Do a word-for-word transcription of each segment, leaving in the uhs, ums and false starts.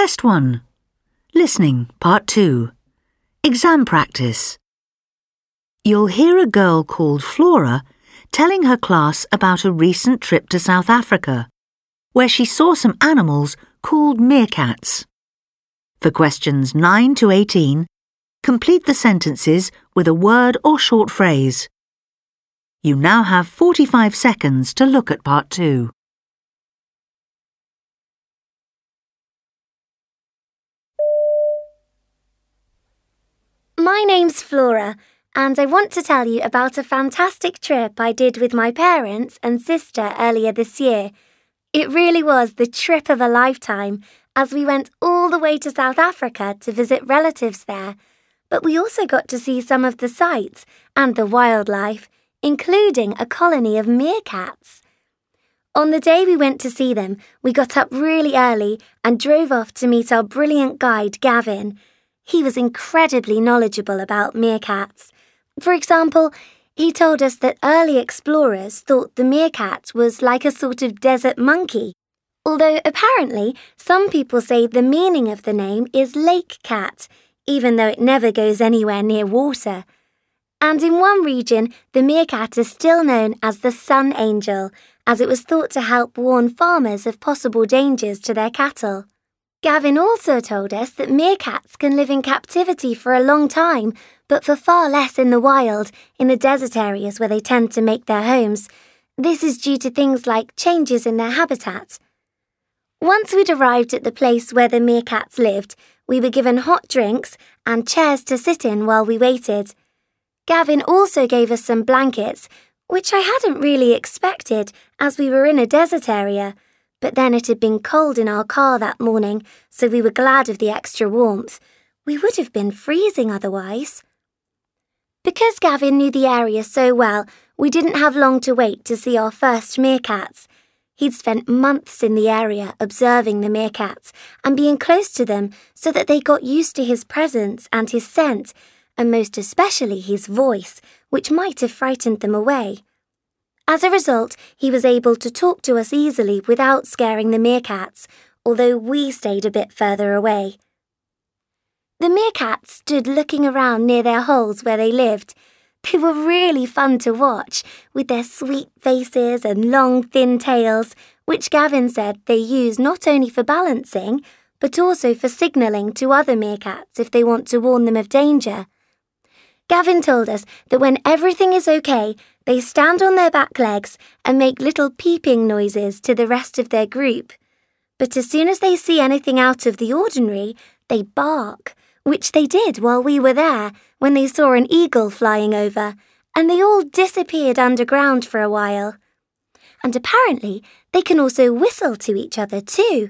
Test one. Listening, Part two. Exam practice. You'll hear a girl called Flora telling her class about a recent trip to South Africa, where she saw some animals called meerkats. For questions nine to eighteen, complete the sentences with a word or short phrase. You now have forty-five seconds to look at Part two. My name's Flora, and I want to tell you about a fantastic trip I did with my parents and sister earlier this year. It really was the trip of a lifetime, as we went all the way to South Africa to visit relatives there. But we also got to see some of the sights and the wildlife, including a colony of meerkats. On the day we went to see them, we got up really early and drove off to meet our brilliant guide, Gavin. He was incredibly knowledgeable about meerkats. For example, he told us that early explorers thought the meerkat was like a sort of desert monkey, although apparently some people say the meaning of the name is lake cat, even though it never goes anywhere near water. And in one region, the meerkat is still known as the sun angel, as it was thought to help warn farmers of possible dangers to their cattle. Gavin also told us that meerkats can live in captivity for a long time, but for far less in the wild, in the desert areas where they tend to make their homes. This is due to things like changes in their habitat. Once we'd arrived at the place where the meerkats lived, we were given hot drinks and chairs to sit in while we waited. Gavin also gave us some blankets, which I hadn't really expected as we were in a desert area. But then it had been cold in our car that morning, so we were glad of the extra warmth. We would have been freezing otherwise. Because Gavin knew the area so well, we didn't have long to wait to see our first meerkats. He'd spent months in the area observing the meerkats and being close to them so that they got used to his presence and his scent, and most especially his voice, which might have frightened them away. As a result, he was able to talk to us easily without scaring the meerkats, although we stayed a bit further away. The meerkats stood looking around near their holes where they lived. They were really fun to watch, with their sweet faces and long, thin tails, which Gavin said they use not only for balancing, but also for signalling to other meerkats if they want to warn them of danger. Gavin told us that when everything is okay, they stand on their back legs and make little peeping noises to the rest of their group. But as soon as they see anything out of the ordinary, they bark, which they did while we were there when they saw an eagle flying over, and they all disappeared underground for a while. And apparently, they can also whistle to each other too.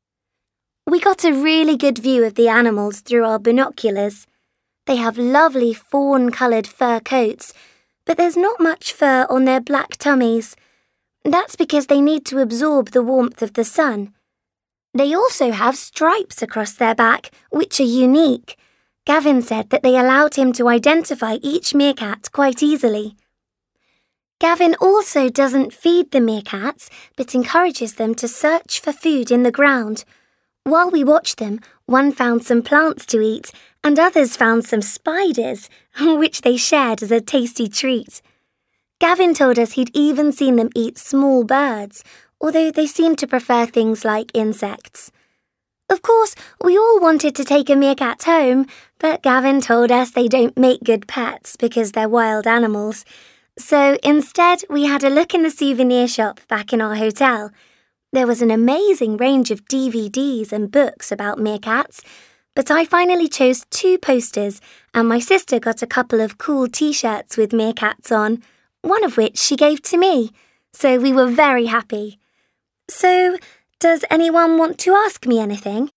We got a really good view of the animals through our binoculars. They have lovely fawn-coloured fur coats, but there's not much fur on their black tummies. That's because they need to absorb the warmth of the sun. They also have stripes across their back, which are unique. Gavin said that they allowed him to identify each meerkat quite easily. Gavin also doesn't feed the meerkats, but encourages them to search for food in the ground. While we watched them, one found some plants to eat, and others found some spiders, which they shared as a tasty treat. Gavin told us he'd even seen them eat small birds, although they seemed to prefer things like insects. Of course, we all wanted to take a meerkat home, but Gavin told us they don't make good pets because they're wild animals. So instead, we had a look in the souvenir shop back in our hotel. There was an amazing range of D V Ds and books about meerkats, but I finally chose two posters, and my sister got a couple of cool t-shirts with meerkats on, one of which she gave to me, so we were very happy. So, does anyone want to ask me anything?